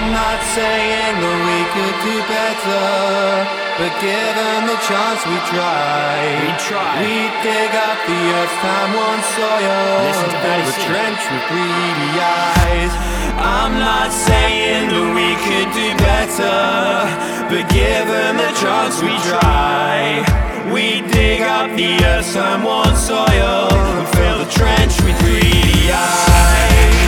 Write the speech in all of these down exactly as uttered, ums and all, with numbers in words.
I'm not saying that we could do better, but given the chance we try. We try. We dig up the earth's time-worn soil, Listen to fill Paddy the C. trench with greedy eyes. I'm not saying that we could do better, but given the chance we try. We dig up the earth's time-worn soil and fill the trench with greedy eyes.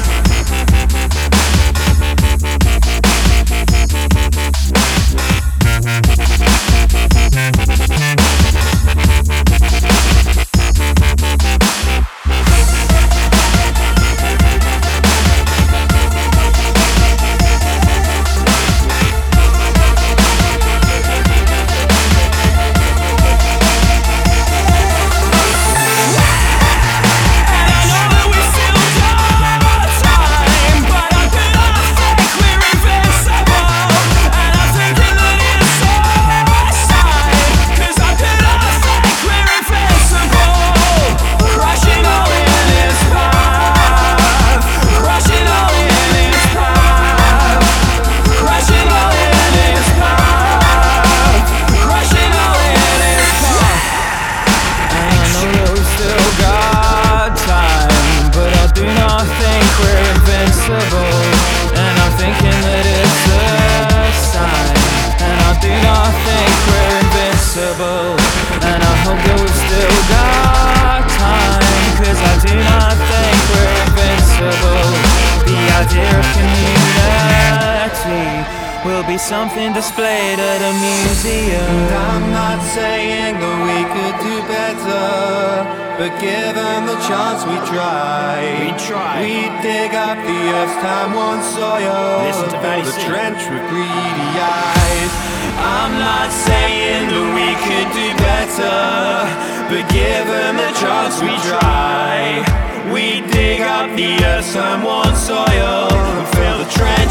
And I'm thinking that it's a sign, and I do not think we're invincible. And I hope that we've still got time, cause I do not think we're invincible. The idea of community will be something displayed at a museum. And I'm not saying that we could do better, but given the chance we try. We try. We dig up the earth's time-worn soil, Listen to Paddy fill the C. trench with greedy eyes. I'm not saying that we could do better, but given the chance we try. We dig up the earth's time-worn soil and fill the trench